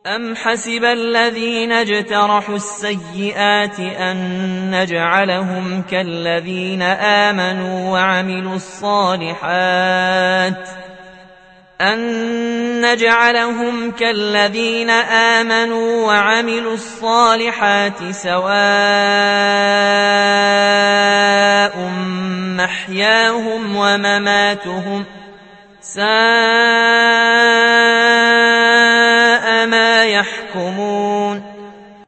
أم حسب الذين اجترحوا السيئات أن نجعلهم كالذين آمنوا وعملوا الصالحات سواء محياهم ومماتهم ساء ما يحكمون